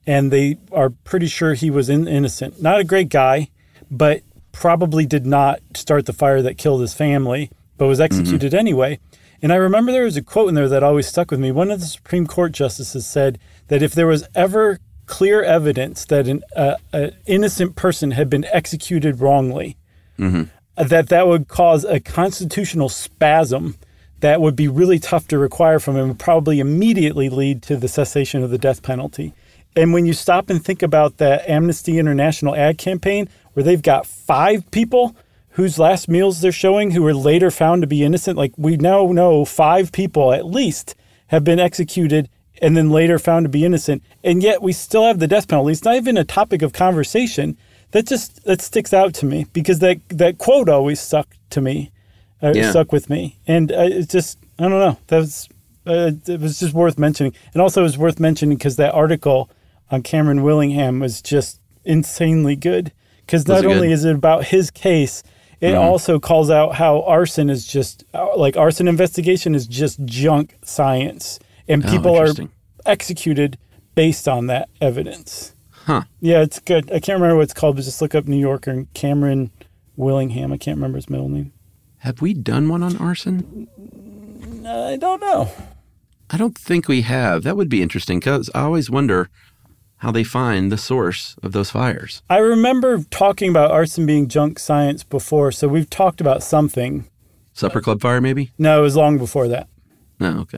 and they are pretty sure he was in, innocent. Not a great guy, but probably did not start the fire that killed his family, but was executed mm-hmm. anyway. And I remember there was a quote in there that always stuck with me. One of the Supreme Court justices said that if there was ever clear evidence that an uh, an innocent person had been executed wrongly, mm-hmm. that that would cause a constitutional spasm that would be really tough to require from him, and probably immediately lead to the cessation of the death penalty. And when you stop and think about that Amnesty International ad campaign, where they've got five people whose last meals they're showing who were later found to be innocent, like we now know five people at least have been executed and then later found to be innocent, and yet we still have the death penalty. It's not even a topic of conversation. That just that sticks out to me because that, that quote always stuck to me, uh, yeah. stuck with me. And uh, it's just, I don't know, that was, uh, it was just worth mentioning. And also it was worth mentioning because that article on Cameron Willingham was just insanely good. Because not only good? is it about his case, it mm-hmm. also calls out how arson is just, like arson investigation is just junk science. And people oh, are executed based on that evidence. Huh. Yeah, it's good. I can't remember what it's called, but just look up New Yorker and Cameron Willingham. I can't remember his middle name. Have we done one on arson? I don't know. I don't think we have. That would be interesting because I always wonder how they find the source of those fires. I remember talking about arson being junk science before, so we've talked about something. Supper Club fire, maybe? No, it was long before that. No, okay.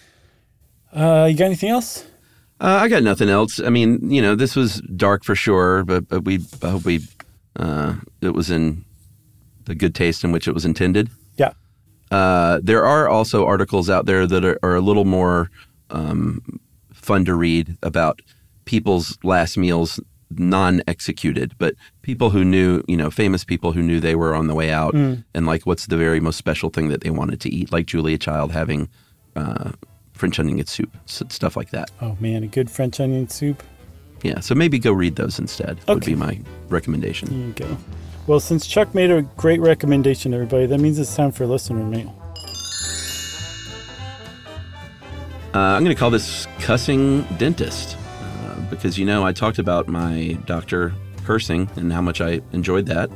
Uh, you got anything else? Uh, I got nothing else. I mean, you know, this was dark for sure, but, but we I hope we uh, it was in the good taste in which it was intended. Yeah. Uh, there are also articles out there that are, are a little more um, fun to read about people's last meals non-executed, but people who knew, you know, famous people who knew they were on the way out mm. and like what's the very most special thing that they wanted to eat, like Julia Child having uh, French onion soup, stuff like that. Oh man, a good French onion soup. Yeah, so maybe go read those instead okay. would be my recommendation. There you go. Well, since Chuck made a great recommendation, everybody, that means it's time for listener mail. Uh, I'm going to call this Cussing Dentist uh, because, you know, I talked about my doctor cursing and how much I enjoyed that.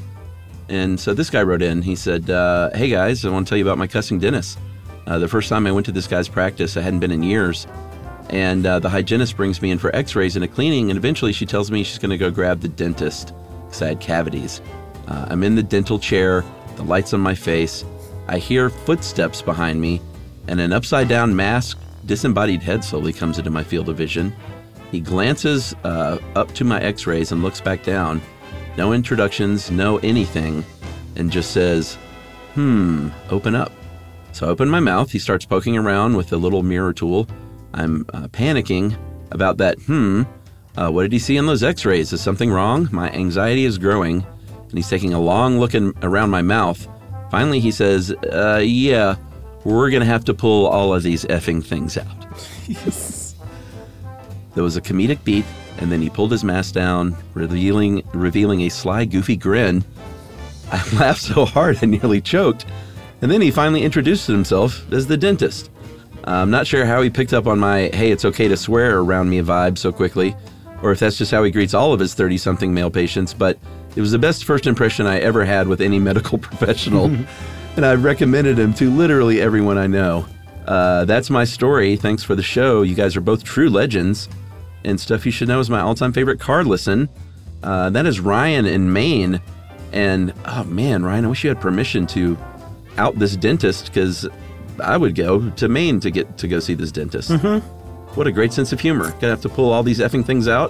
And so this guy wrote in, he said, uh, hey guys, I want to tell you about my cussing dentist. Uh, the first time I went to this guy's practice, I hadn't been in years, and uh, the hygienist brings me in for x-rays and a cleaning, and eventually she tells me she's going to go grab the dentist because I had cavities. Uh, I'm in the dental chair, the light's on my face. I hear footsteps behind me, and an upside-down masked, disembodied head slowly comes into my field of vision. He glances uh, up to my x-rays and looks back down. No introductions, no anything, and just says, hmm, open up. So I open my mouth. He starts poking around with a little mirror tool. I'm uh, panicking about that. Hmm, uh, what did he see in those x-rays? Is something wrong? My anxiety is growing, and he's taking a long look in, around my mouth. Finally, he says, uh, yeah, we're going to have to pull all of these effing things out. Yes. There was a comedic beat, and then he pulled his mask down, revealing, revealing a sly, goofy grin. I laughed so hard I nearly choked. And then he finally introduced himself as the dentist. I'm not sure how he picked up on my, hey, it's okay to swear around me vibe so quickly, or if that's just how he greets all of his thirty-something male patients, but it was the best first impression I ever had with any medical professional, and I've recommended him to literally everyone I know. Uh, that's my story. Thanks for the show. You guys are both true legends, and Stuff You Should Know is my all-time favorite car listen. Uh, that is Ryan in Maine, and, oh man, Ryan, I wish you had permission to out this dentist, because I would go to Maine to get to go see this dentist. Mm-hmm. What a great sense of humor. Gonna have to pull all these effing things out.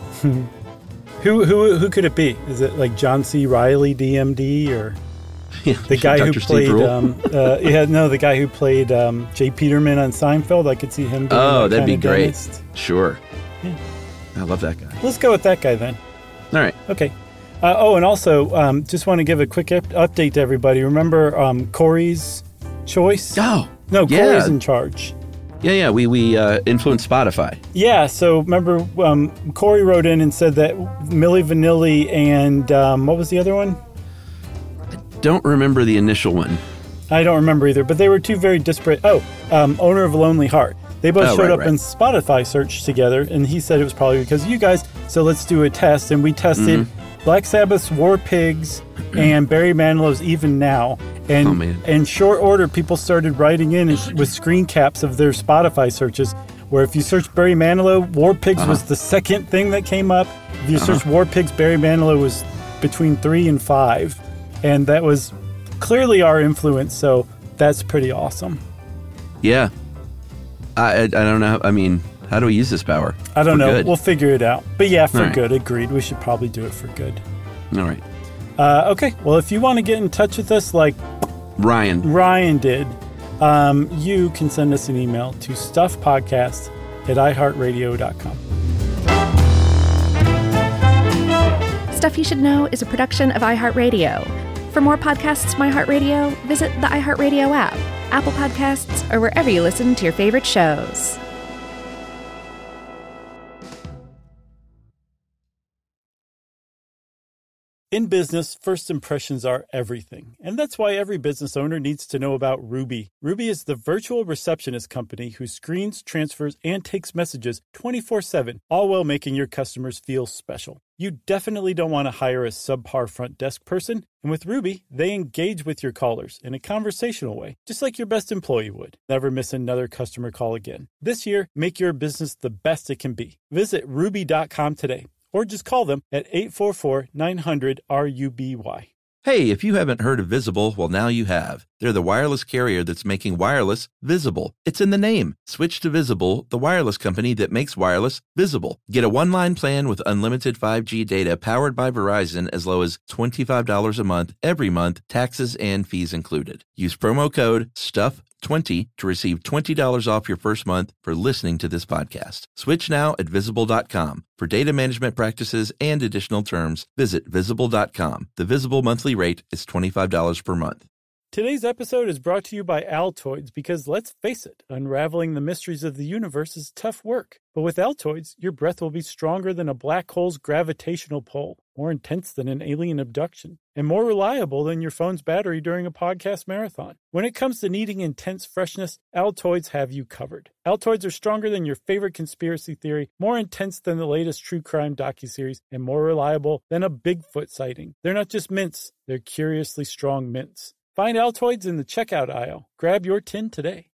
who who who could it be? Is it like John C. Reilly, D M D, or yeah, the guy Doctor who played? Steve Um, uh, yeah, no, the guy who played um, Jay Peterman on Seinfeld. I could see him. Being oh, that that'd be great. Dentist. Sure. Yeah. I love that guy. Let's go with that guy then. All right. Okay. Uh, oh, and also, um, just want to give a quick up- update to everybody. Remember um, Corey's choice? Oh, no, yeah. Corey's in charge. Yeah, yeah. We we uh, influenced Spotify. Yeah. So remember, um, Corey wrote in and said that Milli Vanilli and um, what was the other one? I don't remember the initial one. I don't remember either, but they were two very disparate. Oh, um, Owner of a Lonely Heart. They both Oh, showed right, up right. in Spotify search together, and he said it was probably because of you guys. So let's do a test. And we tested Mm-hmm. Black Sabbath's War Pigs and Barry Manilow's Even Now. And Oh, man. in short order, people started writing in with screen caps of their Spotify searches, where if you search Barry Manilow, War Pigs Uh-huh. was the second thing that came up. If you search War Pigs, Barry Manilow was between three and five. And that was clearly our influence, so that's pretty awesome. Yeah. I, I I don't know. I mean, how do we use this power? I don't For know. good. We'll figure it out. But yeah, for All right. good. Agreed. We should probably do it for good. All right. Uh, okay. Well, if you want to get in touch with us like Ryan. Ryan did, um, you can send us an email to stuffpodcast at i heart radio dot com. Stuff You Should Know is a production of iHeartRadio. For more podcasts from iHeartRadio, visit the iHeartRadio app, Apple Podcasts, or wherever you listen to your favorite shows. In business, first impressions are everything. And that's why every business owner needs to know about Ruby. Ruby is the virtual receptionist company who screens, transfers, and takes messages twenty-four seven, all while making your customers feel special. You definitely don't want to hire a subpar front desk person. And with Ruby, they engage with your callers in a conversational way, just like your best employee would. Never miss another customer call again. This year, make your business the best it can be. Visit ruby dot com today. Or just call them at eight four four, nine hundred, R U B Y. Hey, if you haven't heard of Visible, well, now you have. They're the wireless carrier that's making wireless visible. It's in the name. Switch to Visible, the wireless company that makes wireless visible. Get a one-line plan with unlimited five G data powered by Verizon as low as twenty-five dollars a month, every month, taxes and fees included. Use promo code stuff twenty to receive twenty dollars off your first month for listening to this podcast. Switch now at visible dot com. For data management practices and additional terms, visit visible dot com. The Visible monthly rate is twenty-five dollars per month. Today's episode is brought to you by Altoids because, let's face it, unraveling the mysteries of the universe is tough work. But with Altoids, your breath will be stronger than a black hole's gravitational pull, more intense than an alien abduction, and more reliable than your phone's battery during a podcast marathon. When it comes to needing intense freshness, Altoids have you covered. Altoids are stronger than your favorite conspiracy theory, more intense than the latest true crime docuseries, and more reliable than a Bigfoot sighting. They're not just mints, they're curiously strong mints. Find Altoids in the checkout aisle. Grab your tin today.